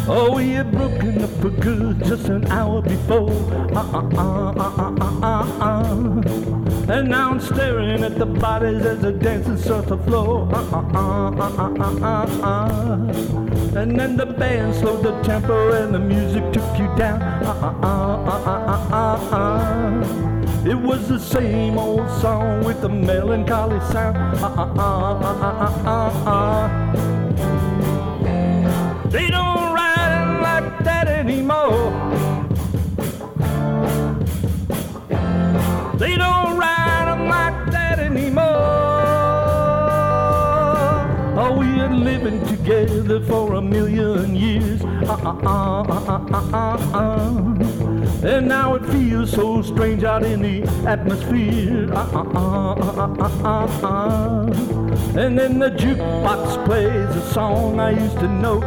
Oh, we had broken up for good just an hour before. And now I'm staring at the bodies as they're dancing across the floor. And then the band slowed the tempo and the music took you down. It was the same old song with a melancholy sound. They don't ride like that anymore. They don't ride them like that anymore. Oh, we are living together for a million years. And now it feels so strange out in the atmosphere. And then the jukebox plays a song I used to know.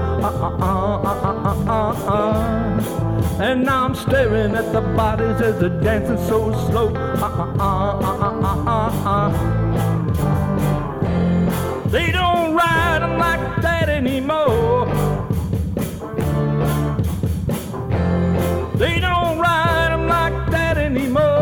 And now I'm staring at the bodies as they're dancing so slow. They don't ride them like that anymore. They don't ride them like that anymore.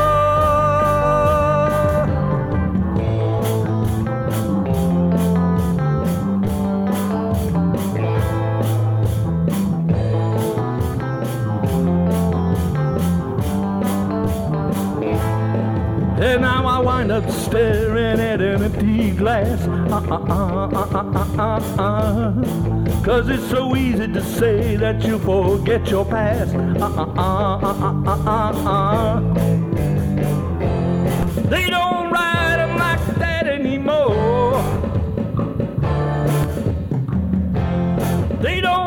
And now I wind up staring at an empty glass. 'Cause it's so easy to say that you forget your past. They don't ride them like that anymore. They don't